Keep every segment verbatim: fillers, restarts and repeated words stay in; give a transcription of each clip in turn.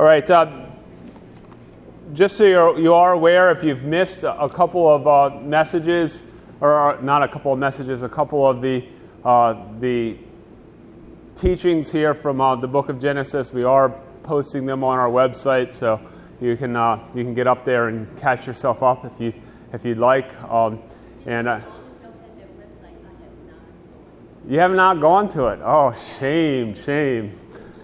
All right. Uh, just so you're, you are aware, if you've missed a, a couple of uh, messages, or uh, not a couple of messages, a couple of the uh, the teachings here from uh, the book of Genesis, we are posting them on our website, so you can uh, you can get up there and catch yourself up if you if you'd like. Um, and uh, you have not gone to it. Oh, shame, shame.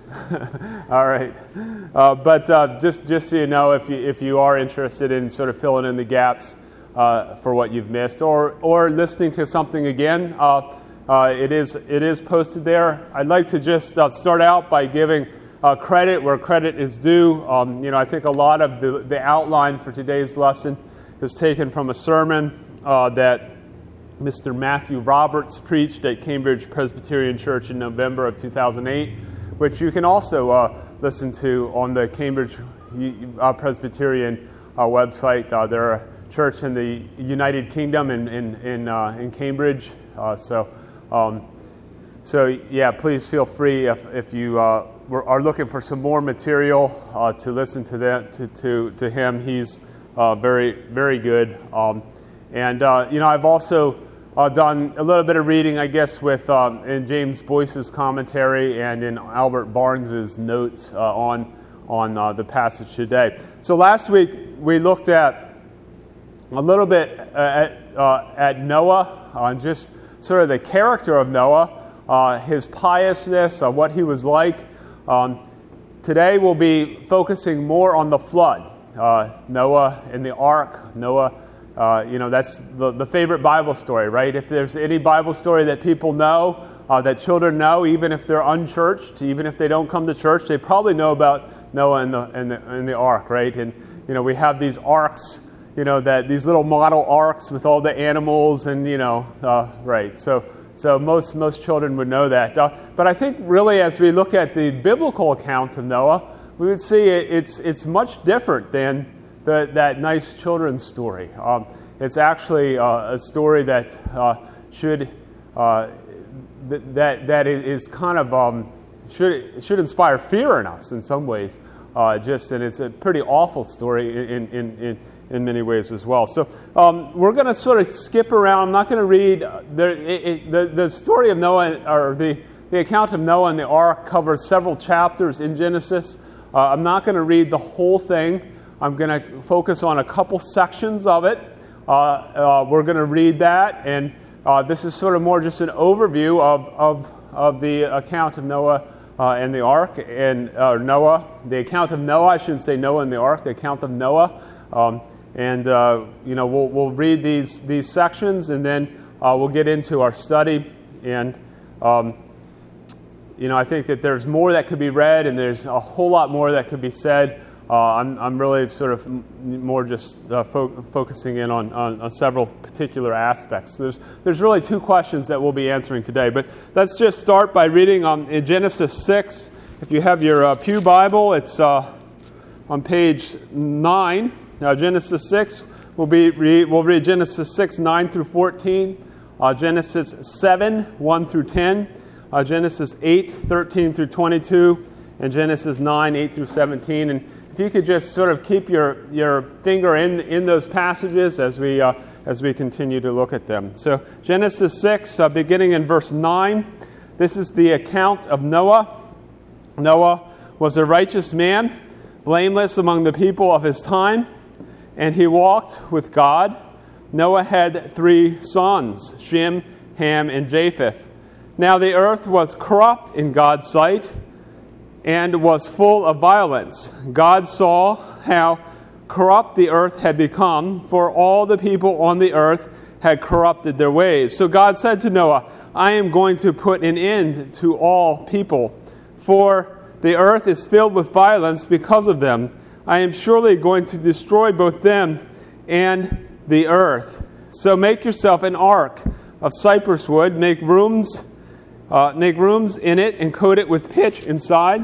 All right, uh, but uh, just just so you know, if you if you are interested in sort of filling in the gaps uh, for what you've missed, or or listening to something again, uh, uh, it is it is posted there. I'd like to just uh, start out by giving uh, credit where credit is due. Um, you know, I think a lot of the the outline for today's lesson is taken from a sermon uh, that Mister Matthew Roberts preached at Cambridge Presbyterian Church in November of two thousand eight. Which you can also uh, listen to on the Cambridge uh, Presbyterian uh, website. Uh, they're a church in the United Kingdom in in in, uh, in Cambridge. Uh, so, um, so yeah, please feel free if if you uh, are looking for some more material uh, to listen to that to to, to him. He's uh, very very good. Um, and uh, you know, I've also Uh, done a little bit of reading, I guess, with um, in James Boyce's commentary and in Albert Barnes's notes uh, on on uh, the passage today. So last week we looked at a little bit at uh, at Noah, on uh, just sort of the character of Noah, uh, his piousness, uh, what he was like. Um, today we'll be focusing more on the flood, uh, Noah and the ark, Noah. Uh, you know, that's the, the favorite Bible story, right? If there's any Bible story that people know, uh, that children know, even if they're unchurched, even if they don't come to church, they probably know about Noah and the and the, and the ark, right? And, you know, we have these arks, you know, that these little model arks with all the animals and, you know, uh, right. So so most, most children would know that. Uh, but I think really as we look at the biblical account of Noah, we would see it, it's it's much different than The, that nice children's story. Um, it's actually uh, a story that uh, should uh, th- that that is kind of um, should should inspire fear in us in some ways. Uh, just and it's a pretty awful story in in in, in many ways as well. So um, we're going to sort of skip around. I'm not going to read the, it, it, the the story of Noah, or the the account of Noah and the ark covers several chapters in Genesis. Uh, I'm not going to read the whole thing. I'm going to focus on a couple sections of it. Uh, uh, we're going to read that, and uh, this is sort of more just an overview of of, of the account of Noah uh, and the ark, and uh, Noah, the account of Noah. I shouldn't say Noah and the ark. The account of Noah, um, and uh, you know we'll we'll read these these sections, and then uh, we'll get into our study. And um, you know I think that there's more that could be read, and there's a whole lot more that could be said. Uh, I'm, I'm really sort of more just uh, fo- focusing in on, on, on several particular aspects. There's, there's really two questions that we'll be answering today. But let's just start by reading um, in Genesis six. If you have your uh, Pew Bible, it's uh, on page nine. Now, Genesis six, we'll, be read, we'll read Genesis six, nine through fourteen, uh, Genesis seven, one through ten, uh, Genesis eight, thirteen through twenty-two, and Genesis nine, eight through seventeen. And if you could just sort of keep your, your finger in in those passages as we uh, as we continue to look at them. So Genesis six, uh, beginning in verse nine, this is the account of Noah. Noah was a righteous man, blameless among the people of his time, and he walked with God. Noah had three sons, Shem, Ham, and Japheth. Now the earth was corrupt in God's sight, and was full of violence. God saw how corrupt the earth had become, for all the people on the earth had corrupted their ways. So God said to Noah, I am going to put an end to all people, for the earth is filled with violence because of them. I am surely going to destroy both them and the earth. So make yourself an ark of cypress wood, make rooms, uh, make rooms in it, and coat it with pitch inside.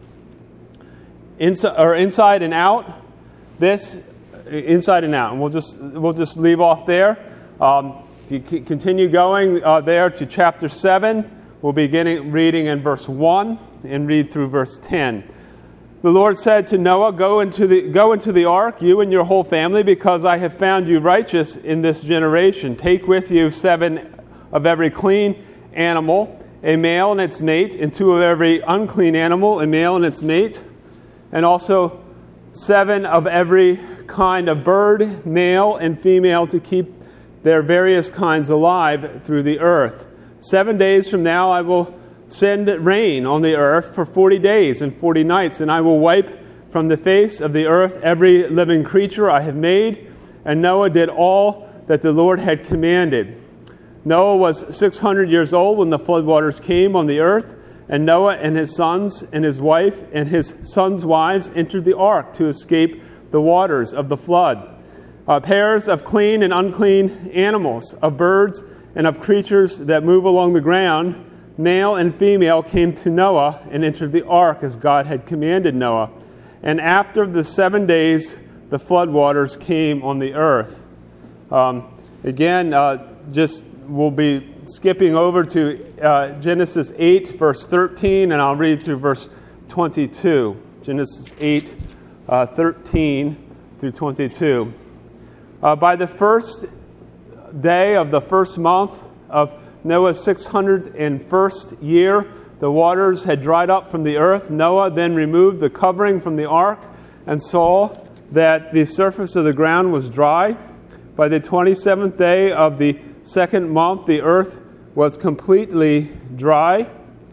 Inside or inside and out, this inside and out, and we'll just we'll just leave off there. Um, if you continue going uh, there to chapter seven, we'll be beginning reading in verse one and read through verse ten. The Lord said to Noah, go into the, go into the ark, you and your whole family, because I have found you righteous in this generation. Take with you seven of every clean animal, a male and its mate, and two of every unclean animal, a male and its mate, and also seven of every kind of bird, male and female, to keep their various kinds alive through the earth. Seven days from now I will send rain on the earth for forty days and forty nights, and I will wipe from the face of the earth every living creature I have made. And Noah did all that the Lord had commanded. Noah was six hundred years old when the floodwaters came on the earth, and Noah and his sons and his wife and his sons' wives entered the ark to escape the waters of the flood. Uh, pairs of clean and unclean animals, of birds and of creatures that move along the ground, male and female, came to Noah and entered the ark as God had commanded Noah. And after the seven days, the floodwaters came on the earth. Um, again, uh, just we'll be skipping over to uh, Genesis eight, verse thirteen, and I'll read through verse twenty-two. Genesis eight, uh, thirteen through twenty-two. Uh, by the first day of the first month of Noah's six hundred first year, the waters had dried up from the earth. Noah then removed the covering from the ark and saw that the surface of the ground was dry. By the twenty-seventh day of the second month, the earth was completely dry.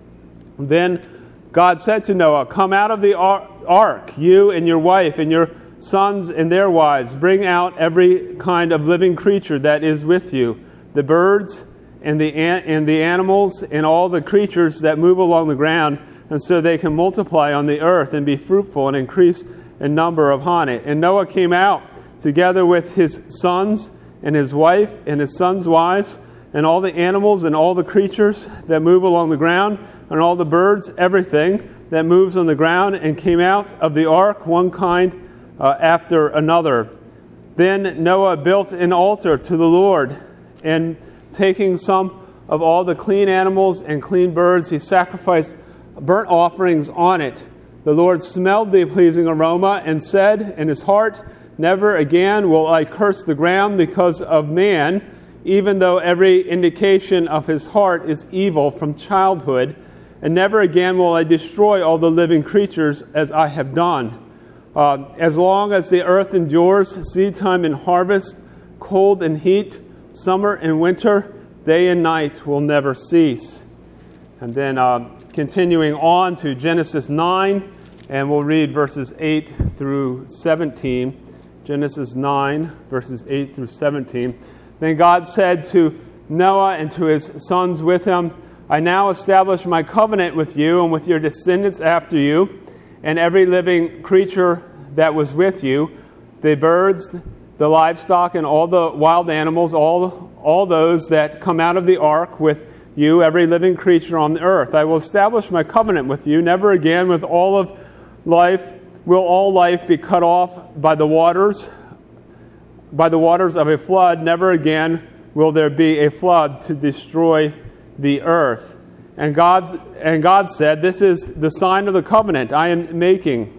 Then God said to Noah, come out of the ark, you and your wife and your sons and their wives. Bring out every kind of living creature that is with you, the birds and the and the animals and all the creatures that move along the ground, and so they can multiply on the earth and be fruitful and increase in number upon it. And Noah came out together with his sons and his wife and his sons' wives and all the animals and all the creatures that move along the ground and all the birds, everything that moves on the ground, and came out of the ark, one kind uh, after another. Then Noah built an altar to the Lord, and taking some of all the clean animals and clean birds, he sacrificed burnt offerings on it. The Lord smelled the pleasing aroma and said in his heart, never again will I curse the ground because of man, even though every indication of his heart is evil from childhood. And never again will I destroy all the living creatures as I have done. Uh, as long as the earth endures, seed time and harvest, cold and heat, summer and winter, day and night will never cease. And then uh, continuing on to Genesis nine, and we'll read verses eight through seventeen. Genesis nine, verses eight through seventeen. Then God said to Noah and to his sons with him, I now establish my covenant with you and with your descendants after you, and every living creature that was with you, the birds, the livestock, and all the wild animals, all, all those that come out of the ark with you, every living creature on the earth. I will establish my covenant with you. Never again with all of life will all life be cut off by the waters, by the waters of a flood. Never again will there be a flood to destroy the earth. And God, and God said, this is the sign of the covenant I am making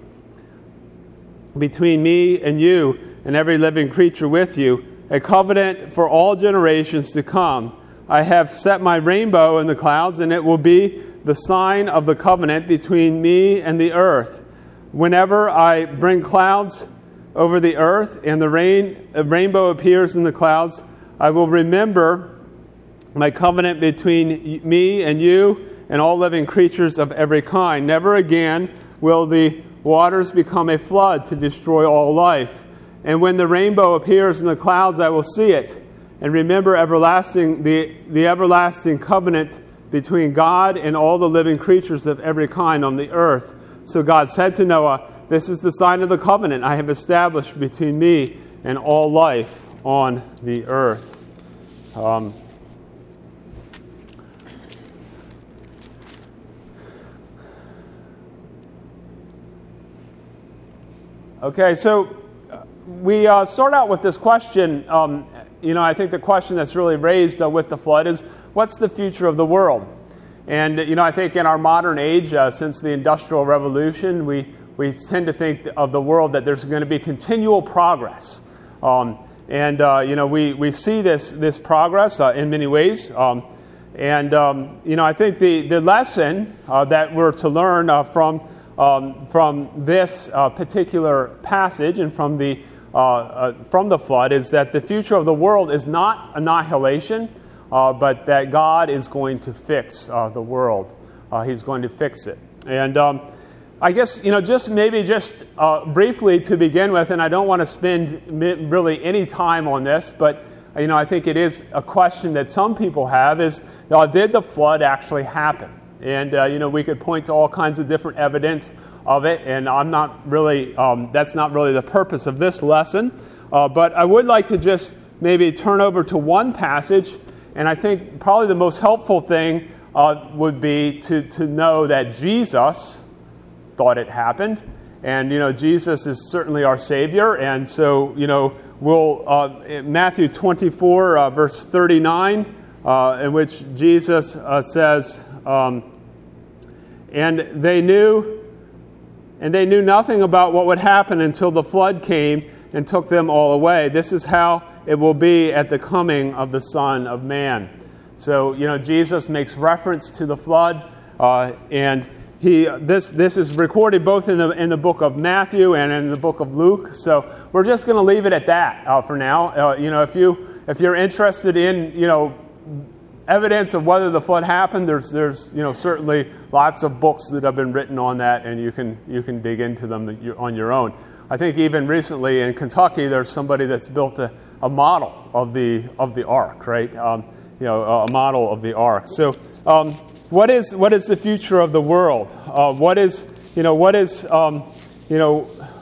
between me and you and every living creature with you, a covenant for all generations to come. I have set my rainbow in the clouds, and it will be the sign of the covenant between me and the earth. Whenever I bring clouds over the earth and the rain, a rainbow appears in the clouds, I will remember my covenant between me and you and all living creatures of every kind. Never again will the waters become a flood to destroy all life. And when the rainbow appears in the clouds, I will see it and remember everlasting the, the everlasting covenant between God and all the living creatures of every kind on the earth. So God said to Noah, this is the sign of the covenant I have established between me and all life on the earth. Um, okay, so we uh, start out with this question. Um, you know, I think the question that's really raised uh, with the flood is, what's the future of the world? And, you know, I think in our modern age, uh, since the Industrial Revolution, we, we tend to think of the world that there's going to be continual progress. Um, and, uh, you know, we, we see this, this progress uh, in many ways. Um, and, um, you know, I think the, the lesson uh, that we're to learn uh, from, um, from this uh, particular passage and from the, uh, uh, from the flood is that the future of the world is not annihilation, uh, but that God is going to fix uh, the world. Uh, he's going to fix it. And um, I guess, you know, just maybe just uh, briefly to begin with, and I don't want to spend really any time on this, but, you know, I think it is a question that some people have is, uh, did the flood actually happen? And, uh, you know, we could point to all kinds of different evidence of it, and I'm not really, um, that's not really the purpose of this lesson. Uh, but I would like to just maybe turn over to one passage, and I think probably the most helpful thing uh, would be to, to know that Jesus thought it happened. And, you know, Jesus is certainly our Savior. And so, you know, we'll, uh, in Matthew twenty-four, uh, verse thirty-nine, uh, in which Jesus uh, says, um, and they knew, and they knew nothing about what would happen until the flood came and took them all away. This is how it will be at the coming of the Son of Man. So, you know, Jesus makes reference to the flood, uh, and He, this, this is recorded both in the, in the book of Matthew and in the book of Luke. So we're just going to leave it at that uh, for now. Uh, you know, if, you, if you're interested in, you know, evidence of whether the flood happened, there's, there's, you know, certainly lots of books that have been written on that, and you can, you can dig into them on your own. I think even recently in Kentucky, there's somebody that's built a, a model of the, of the ark, right? Um, you know, a model of the ark. So, um, What is what is the future of the world? Uh, what is you know what is um, you know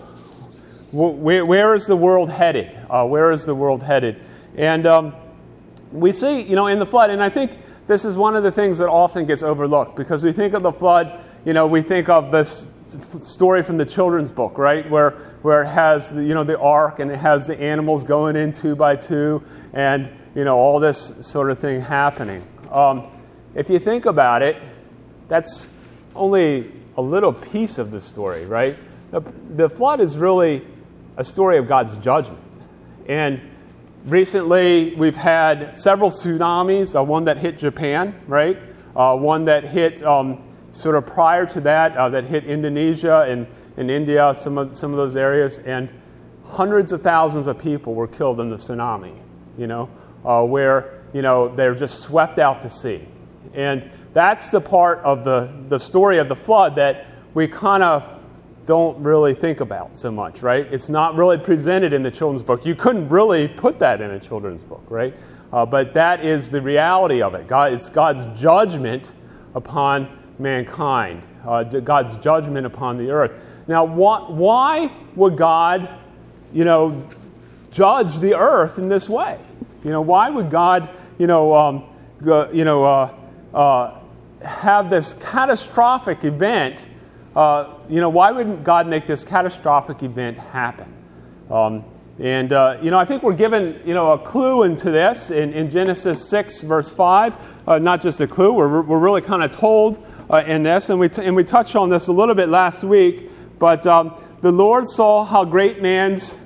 wh- where where is the world headed? Uh, where is the world headed? And um, we see you know in the flood, and I think this is one of the things that often gets overlooked because we think of the flood. You know, we think of this story from the children's book, right, where where it has the, you know the ark and it has the animals going in two by two, and you know all this sort of thing happening. Um, If you think about it, that's only a little piece of the story, right? The, the flood is really a story of God's judgment. And recently, we've had several tsunamis, uh, one that hit Japan, right? Uh, one that hit, um, sort of prior to that, uh, that hit Indonesia and, and India, some of, some of those areas. And hundreds of thousands of people were killed in the tsunami, you know, uh, where, you know, they're just swept out to sea. And that's the part of the, the story of the flood that we kind of don't really think about so much, right? It's not really presented in the children's book. You couldn't really put that in a children's book, right? Uh, but that is the reality of it. God, it's God's judgment upon mankind, uh, God's judgment upon the earth. Now, wh- why would God, you know, judge the earth in this way? You know, why would God, you know, um, go, you know, uh, Uh, have this catastrophic event, uh, you know, why wouldn't God make this catastrophic event happen? Um, and, uh, you know, I think we're given, you know, a clue into this in, in Genesis six, verse five. Uh, not just a clue, we're, we're really kind of told uh, in this, and we, t- and we touched on this a little bit last week, but um, the Lord saw how great man's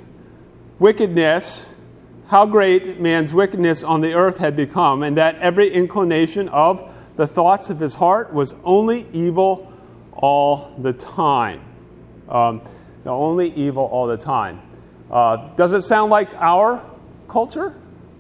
wickedness how great man's wickedness on the earth had become, and that every inclination of the thoughts of his heart was only evil all the time. Um, only evil all the time. Uh, does it sound like our culture?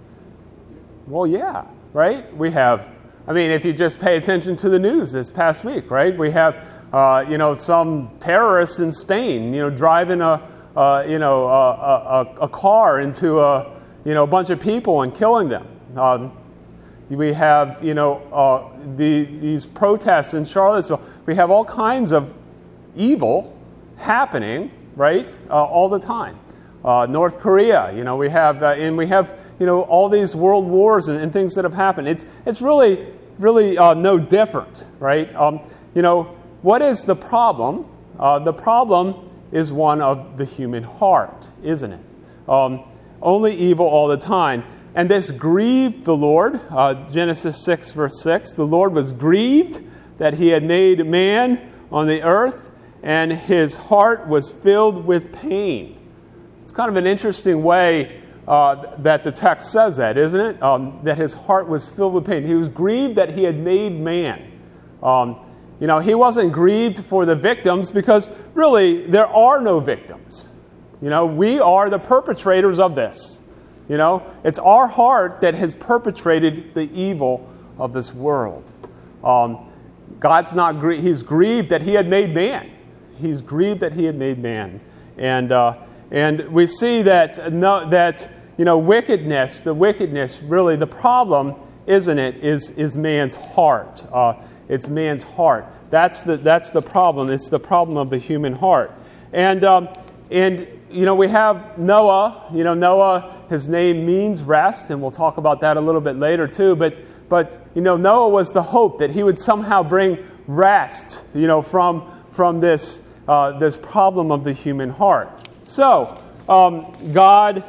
Well, yeah, right? We have, I mean, if you just pay attention to the news this past week, right? We have, uh, you know, some terrorists in Spain, you know, driving a, uh, you know, a, a, a car into a, you know, a bunch of people and killing them. Um, we have, you know, uh, the, these protests in Charlottesville. We have all kinds of evil happening, right, uh, all the time. Uh, North Korea, you know, we have, uh, and we have, you know, all these world wars and, and things that have happened. It's it's really, really uh, no different, right? Um, you know, what is the problem? Uh, the problem is one of the human heart, isn't it? Um, only evil all the time. And this grieved the Lord. Uh, Genesis six, verse six. The Lord was grieved that he had made man on the earth, and his heart was filled with pain. It's kind of an interesting way uh, that the text says that, isn't it? Um, that his heart was filled with pain. He was grieved that he had made man. Um, you know, he wasn't grieved for the victims because really there are no victims. You know, we are the perpetrators of this. You know, it's our heart that has perpetrated the evil of this world. Um, God's not grieved. He's grieved that he had made man. He's grieved that he had made man. And uh, and we see that, no, that you know, wickedness, the wickedness, really the problem, isn't it, is, is man's heart. Uh, it's man's heart. That's the, that's the problem. It's the problem of the human heart. And, um, and you know, we have Noah. You know, Noah, his name means rest, and we'll talk about that a little bit later too. But, but you know, Noah was the hope that he would somehow bring rest, you know, from, from this, uh, this problem of the human heart. So, um, God,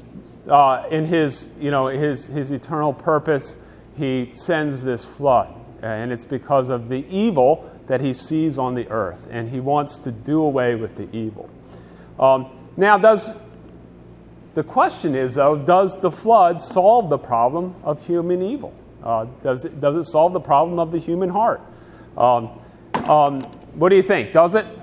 uh, in his, you know, his, his eternal purpose, he sends this flood. And it's because of the evil that he sees on the earth. And he wants to do away with the evil. Um, now, does the question is, though, does the flood solve the problem of human evil? Uh, does it, does it solve the problem of the human heart? Um, um, what do you think? Does it?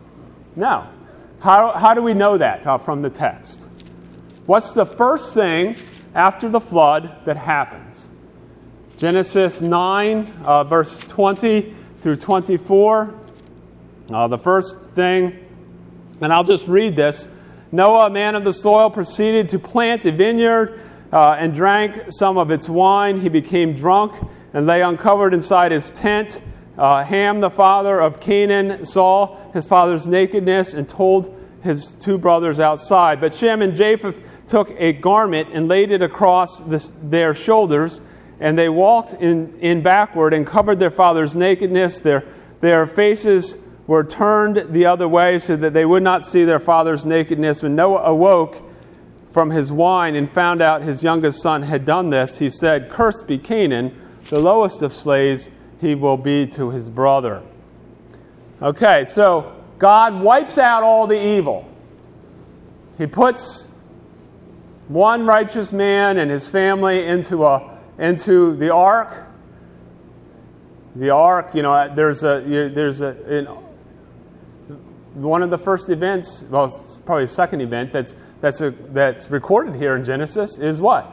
No. How, how do we know that uh, from the text? What's the first thing after the flood that happens? Genesis nine, uh, verse twenty through twenty-four. Uh, the first thing, and I'll just read this. Noah, a man of the soil, proceeded to plant a vineyard uh, and drank some of its wine. He became drunk and lay uncovered inside his tent. Uh, Ham, the father of Canaan, saw his father's nakedness and told his two brothers outside. But Shem and Japheth took a garment and laid it across this, their shoulders, and they walked in, in backward and covered their father's nakedness. Their, their faces were turned the other way so that they would not see their father's nakedness. When Noah awoke from his wine and found out his youngest son had done this, he said, "Cursed be Canaan, the lowest of slaves he will be to his brother." Okay, so God wipes out all the evil. He puts one righteous man and his family into a into the ark. The ark, you know, there's a there's a in one of the first events, well, it's probably the second event that's that's a, that's recorded here in Genesis is what?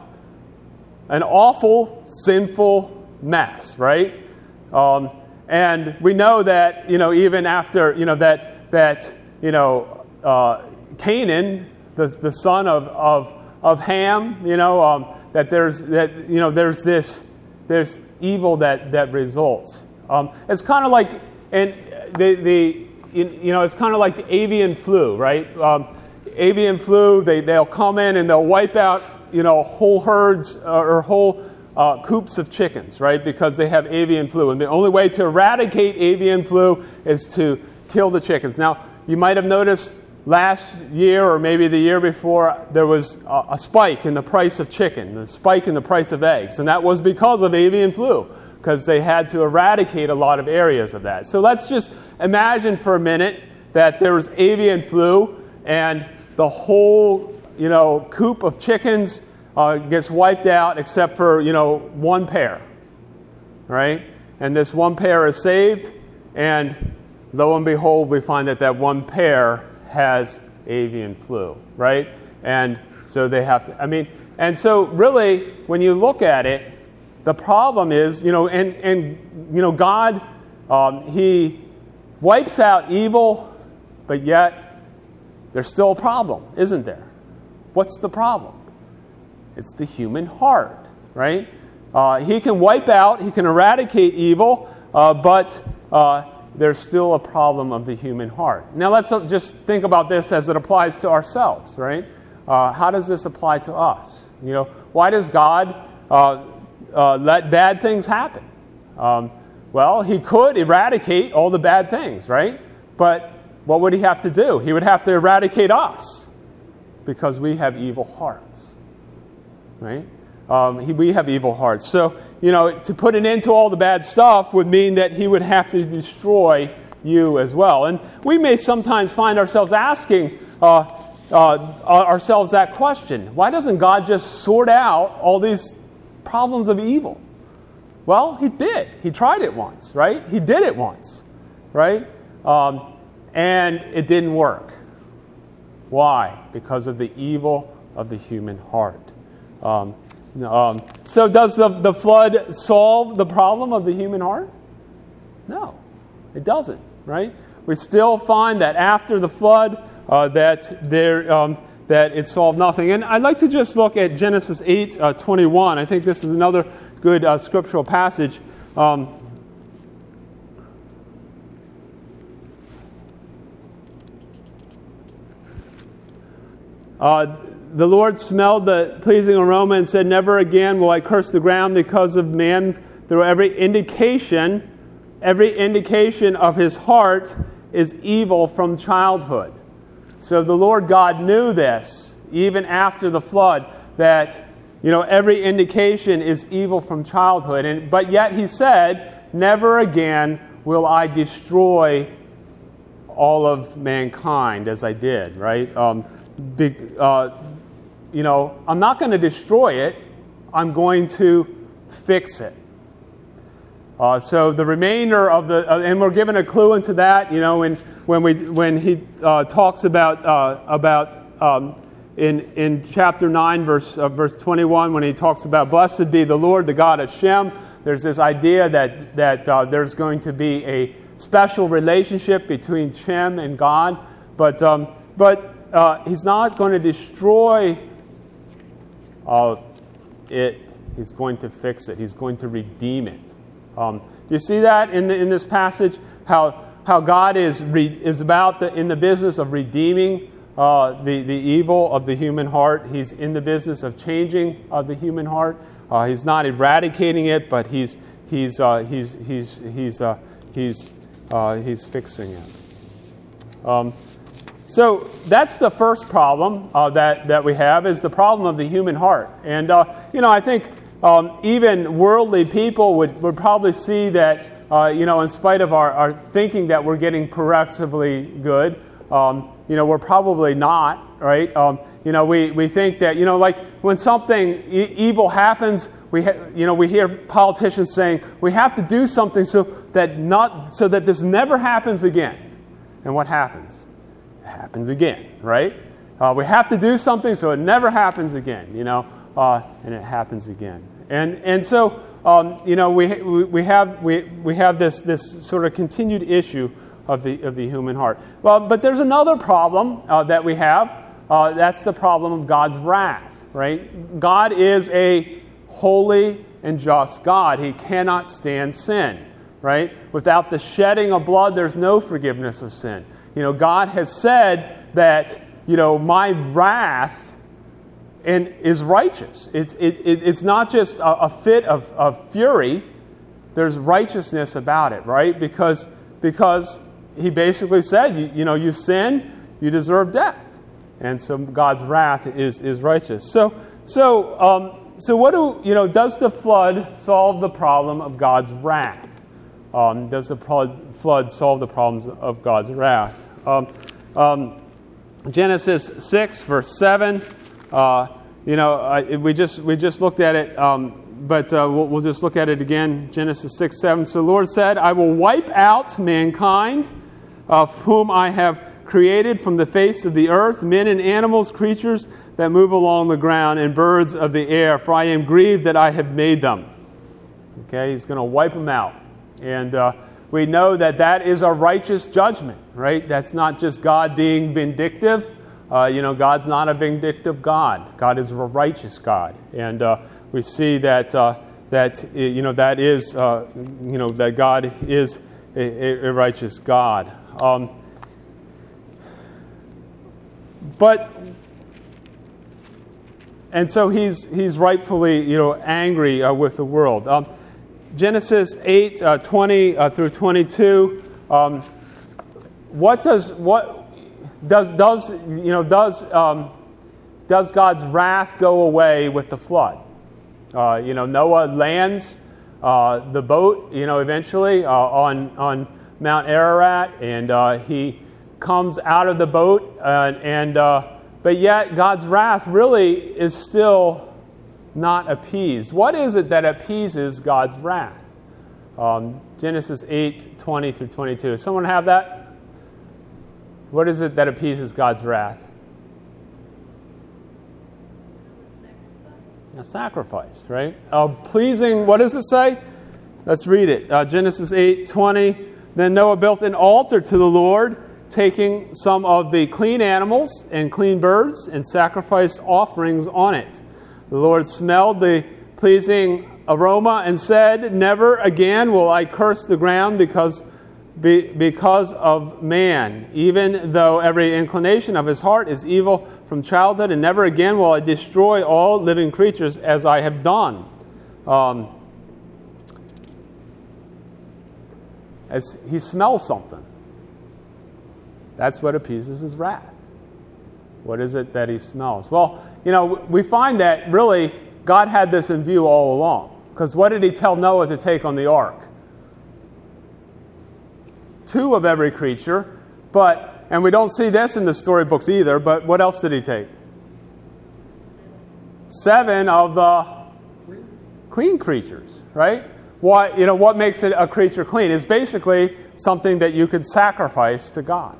An awful, sinful mess, right? Um, and we know that, you know, even after, you know, that that you know uh, Canaan, the the son of of of Ham, you know, um, that there's that you know there's this there's evil that that results. Um, it's kind of like and the the you know it's kind of like the avian flu, right? Um, avian flu, they they'll come in and they'll wipe out you know whole herds uh, or whole uh, coops of chickens, right? Because they have avian flu, and the only way to eradicate avian flu is to kill the chickens. Now, you might have noticed last year or maybe the year before, there was a, a spike in the price of chicken, a spike in the price of eggs. And that was because of avian flu, because they had to eradicate a lot of areas of that. So let's just imagine for a minute that there was avian flu and the whole, you know, coop of chickens uh, gets wiped out except for, you know, one pair, right? And this one pair is saved, and lo and behold, we find that that one pair has avian flu, right? And so they have to, I mean, and so really, when you look at it, the problem is, you know, and, and you know, God, um, He wipes out evil, but yet there's still a problem, isn't there? What's the problem? It's the human heart, right? Uh, he can wipe out, He can eradicate evil, uh, but uh, there's still a problem of the human heart. Now let's just think about this as it applies to ourselves, right? Uh, how does this apply to us? You know, why does God uh, uh, let bad things happen? Um, well, He could eradicate all the bad things, right? But what would He have to do? He would have to eradicate us because we have evil hearts, right? Um, he, we have evil hearts. So, you know, to put an end to all the bad stuff would mean that He would have to destroy you as well. And we may sometimes find ourselves asking uh, uh, ourselves that question. Why doesn't God just sort out all these problems of evil? Well, he did. He tried it once, right? He did it once, right? Um, and it didn't work. Why? Because of the evil of the human heart. Um, um, so does the, the flood solve the problem of the human heart? No, it doesn't, right? We still find that after the flood, uh, that there um, that it solved nothing. And I'd like to just look at Genesis eight uh, twenty-one. I think this is another good uh, scriptural passage. Um, uh, the Lord smelled the pleasing aroma and said, "Never again will I curse the ground because of man." Through every indication, every indication of his heart is evil from childhood. So the Lord God knew this, even after the flood, that, you know, every indication is evil from childhood. And but yet he said, "Never again will I destroy all of mankind as I did." Right? Um, big, uh, you know, I'm not going to destroy it. I'm going to fix it. Uh, so the remainder of the, uh, and we're given a clue into that, you know, when when we when he uh, talks about uh, about um, in in chapter nine, verse uh, verse twenty-one, when he talks about blessed be the Lord, the God of Shem. There's this idea that that uh, there's going to be a special relationship between Shem and God, but um, but uh, he's not going to destroy uh, it. He's going to fix it. He's going to redeem it. Um, do you see that in the, in this passage? How how God is re, is about the in the business of redeeming uh, the the evil of the human heart. He's in the business of changing uh, the human heart. Uh, he's not eradicating it, but he's he's uh, he's he's he's uh, he's uh, he's fixing it. Um, so that's the first problem uh, that that we have, is the problem of the human heart. And uh, you know, I think. Um, even worldly people would, would probably see that, uh, you know, in spite of our, our thinking that we're getting progressively good, um, you know, we're probably not, right? Um, you know, we, we think that, you know, like when something e- evil happens, we ha- you know, we hear politicians saying we have to do something so that not so that this never happens again. And what happens? It happens again, right? Uh, we have to do something so it never happens again, you know, uh, and it happens again. And and so um, you know we we have we we have this this sort of continued issue of the of the human heart. Well, but there's another problem uh, that we have. Uh, that's the problem of God's wrath. Right? God is a holy and just God. He cannot stand sin. Right? Without the shedding of blood, there's no forgiveness of sin. You know, God has said that, you know, my wrath and is righteous. It's it, it, it's not just a, a fit of, of fury. There's righteousness about it, right? Because because he basically said, you, you know, you sin, you deserve death, and so God's wrath is is righteous. So so um, so what do you know? Does the flood solve the problem of God's wrath? Um, does the flood flood solve the problems of God's wrath? Um, um, Genesis six verse seven. Uh, you know, uh, we just we just looked at it, um, but uh, we'll, we'll just look at it again. Genesis six seven. So the Lord said, "I will wipe out mankind, of whom I have created from the face of the earth, men and animals, creatures that move along the ground, and birds of the air. For I am grieved that I have made them." Okay, He's going to wipe them out, and uh, we know that that is a righteous judgment, right? That's not just God being vindictive. Uh, you know, God's not a vindictive God. God is a righteous God, and uh, we see that uh, that you know that is uh, you know that God is a, a righteous God. Um, but and so he's he's rightfully you know angry uh, with the world. Um, Genesis eight uh, twenty uh, through twenty-two. Um, what does what Does does you know does um, does God's wrath go away with the flood? Uh, you know Noah lands uh, the boat you know eventually uh, on on Mount Ararat, and uh, he comes out of the boat, uh, and uh, but yet God's wrath really is still not appeased. What is it that appeases God's wrath? Um, Genesis eight, twenty through twenty-two. Someone have that? What is it that appeases God's wrath? A sacrifice, right? Uh, pleasing, what does it say? Let's read it. Uh, Genesis eight, twenty. Then Noah built an altar to the Lord, taking some of the clean animals and clean birds, and sacrificed offerings on it. The Lord smelled the pleasing aroma and said, "Never again will I curse the ground because, be, because of man, even though every inclination of his heart is evil from childhood, and never again will I destroy all living creatures as I have done." Um, as he smells something. That's what appeases his wrath. What is it that he smells? Well, you know, we find that really God had this in view all along. Because what did he tell Noah to take on the ark? Two of every creature, but, and we don't see this in the storybooks either, but what else did he take? Seven of the clean creatures, right? What, you know, what makes it a creature clean is basically something that you could sacrifice to God.